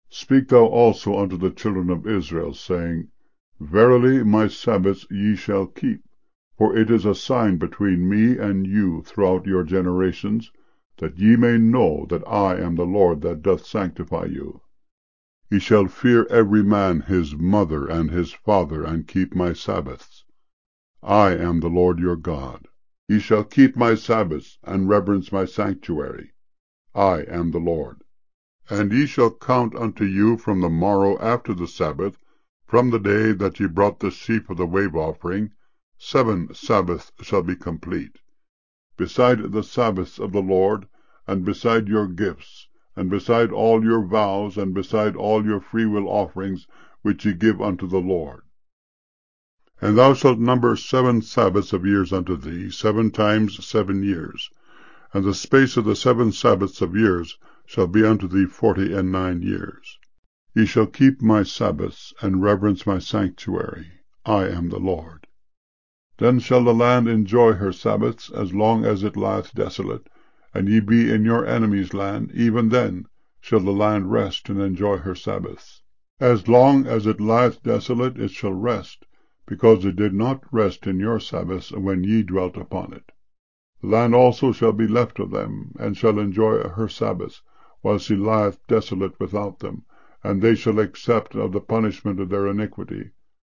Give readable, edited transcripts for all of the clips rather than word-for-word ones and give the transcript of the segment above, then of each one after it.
Speak thou also unto the children of Israel, saying, Verily my Sabbaths ye shall keep, for it is a sign between me and you throughout your generations, that ye may know that I am the Lord that doth sanctify you. Ye shall fear every man his mother and his father, and keep my Sabbaths. I am the Lord your God. Ye shall keep my Sabbaths, and reverence my sanctuary. I am the Lord. And ye shall count unto you from the morrow after the Sabbath, from the day that ye brought the sheaf of the wave offering, 7 Sabbaths shall be complete, beside the Sabbaths of the Lord, and beside your gifts, and beside all your vows, and beside all your freewill offerings which ye give unto the Lord. And thou shalt number 7 Sabbaths of years unto thee, 7 times 7 years. And the space of the 7 Sabbaths of years shall be unto thee 49 years. Ye shall keep my Sabbaths, and reverence my sanctuary. I am the Lord. Then shall the land enjoy her Sabbaths, as long as it lieth desolate, and ye be in your enemy's land, even then shall the land rest and enjoy her Sabbaths. As long as it lieth desolate it shall rest, because it did not rest in your Sabbaths when ye dwelt upon it. The land also shall be left of them, and shall enjoy her Sabbaths, while she lieth desolate without them, and they shall accept of the punishment of their iniquity,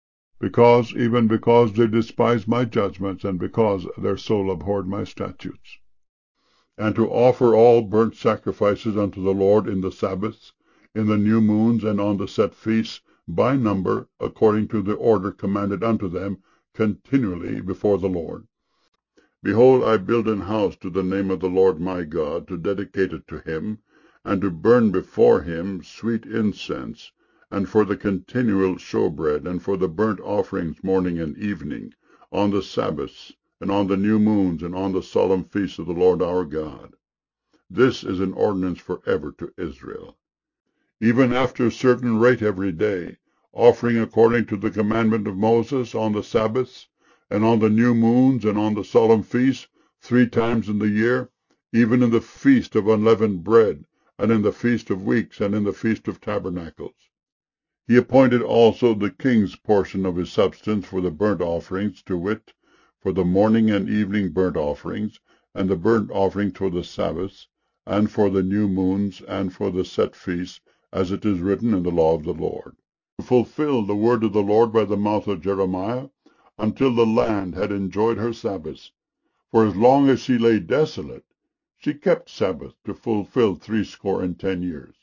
even because they despised my judgments, and because their soul abhorred my statutes. And to offer all burnt sacrifices unto the Lord in the Sabbaths, in the new moons, and on the set feasts, by number, according to the order commanded unto them, continually before the Lord. Behold, I build an house to the name of the Lord my God, to dedicate it to him, and to burn before him sweet incense, and for the continual showbread, and for the burnt offerings morning and evening, on the Sabbaths, and on the new moons, and on the solemn feasts of the Lord our God. This is an ordinance for ever to Israel. Even after a certain rate every day, offering according to the commandment of Moses on the Sabbaths, and on the new moons, and on the solemn feasts, 3 times in the year, even in the feast of unleavened bread, and in the feast of weeks, and in the feast of tabernacles. He appointed also the king's portion of his substance for the burnt offerings, to wit, for the morning and evening burnt offerings, and the burnt offerings for the Sabbaths, and for the new moons, and for the set feasts, as it is written in the law of the Lord, to fulfill the word of the Lord by the mouth of Jeremiah, until the land had enjoyed her Sabbaths. For as long as she lay desolate, she kept Sabbath to fulfill 70 years.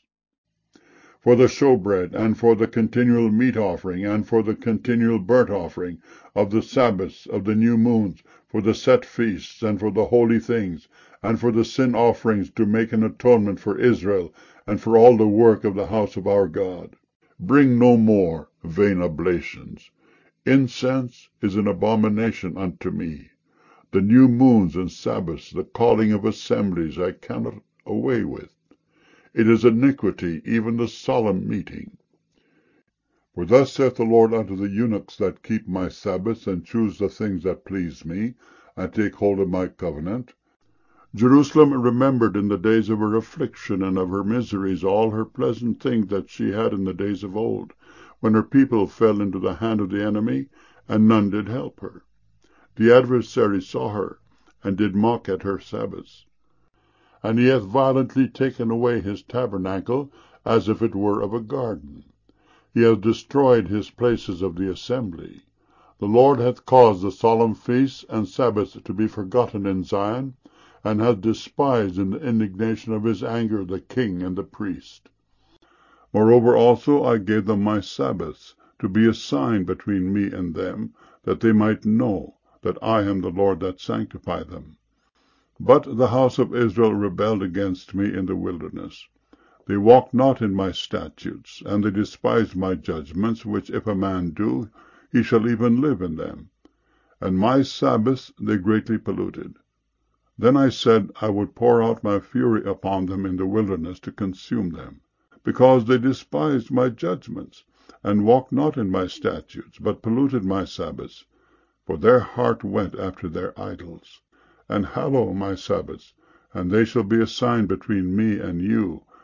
For the showbread, and for the continual meat offering, and for the continual burnt offering of the Sabbaths, of the new moons, for the set feasts, and for the holy things, and for the sin offerings, to make an atonement for Israel, and for all the work of the house of our God. Bring no more vain oblations. Incense is an abomination unto me. The new moons and Sabbaths, the calling of assemblies, I cannot away with. It is iniquity, even the solemn meeting. For thus saith the Lord unto the eunuchs that keep my Sabbaths, and choose the things that please me, and take hold of my covenant. Jerusalem remembered in the days of her affliction and of her miseries all her pleasant things that she had in the days of old, when her people fell into the hand of the enemy, and none did help her. The adversary saw her, and did mock at her Sabbaths. And he hath violently taken away his tabernacle, as if it were of a garden. He hath destroyed his places of the assembly. The Lord hath caused the solemn feasts and Sabbaths to be forgotten in Zion, and hath despised in the indignation of his anger the king and the priest. Moreover also I gave them my Sabbaths, to be a sign between me and them, that they might know that I am the Lord that sanctify them. But the house of Israel rebelled against me in the wilderness. They walked not in my statutes, and they despised my judgments, which if a man do, he shall even live in them. And my Sabbaths they greatly polluted. Then I said, I would pour out my fury upon them in the wilderness to consume them, because they despised my judgments, and walked not in my statutes, but polluted my Sabbaths. For their heart went after their idols. And hallow my Sabbaths, and they shall be a sign between me and you,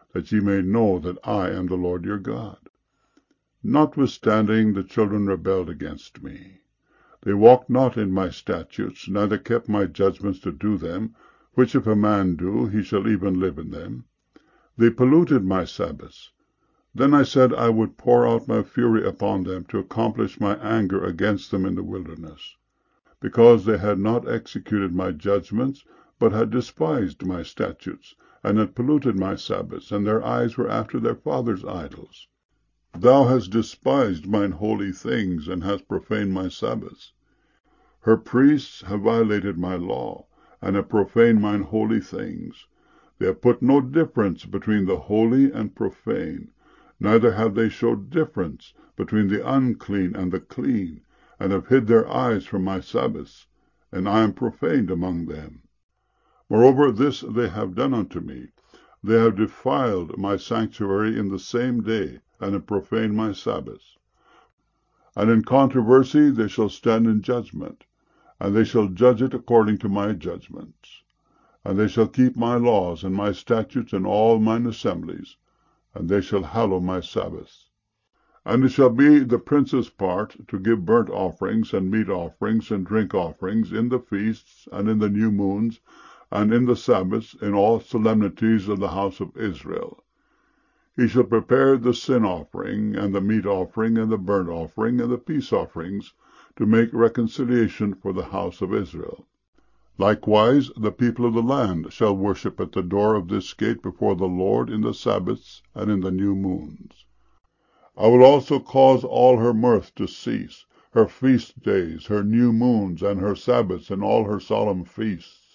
that ye may know that I am the Lord your God. Notwithstanding the children rebelled against me. They walked not in my statutes, neither kept my judgments to do them, which if a man do, he shall even live in them. They polluted my Sabbaths. Then I said I would pour out my fury upon them to accomplish my anger against them in the wilderness, because they had not executed my judgments, but had despised my statutes, and had polluted my Sabbaths, and their eyes were after their fathers' idols. Thou hast despised mine holy things, and hast profaned my Sabbaths. Her priests have violated my law, and have profaned mine holy things. They have put no difference between the holy and profane, neither have they showed difference between the unclean and the clean, and have hid their eyes from my Sabbaths, and I am profaned among them. Moreover, this they have done unto me: they have defiled my sanctuary in the same day, and have profaned my Sabbaths. And in controversy they shall stand in judgment, and they shall judge it according to my judgments. And they shall keep my laws and my statutes in all mine assemblies, and they shall hallow my Sabbaths. And it shall be the prince's part to give burnt offerings and meat offerings and drink offerings in the feasts and in the new moons and in the Sabbaths, in all solemnities of the house of Israel. He shall prepare the sin offering and the meat offering and the burnt offering and the peace offerings, to make reconciliation for the house of Israel. Likewise the people of the land shall worship at the door of this gate before the Lord in the Sabbaths and in the new moons. I will also cause all her mirth to cease, her feast days, her new moons, and her Sabbaths, and all her solemn feasts.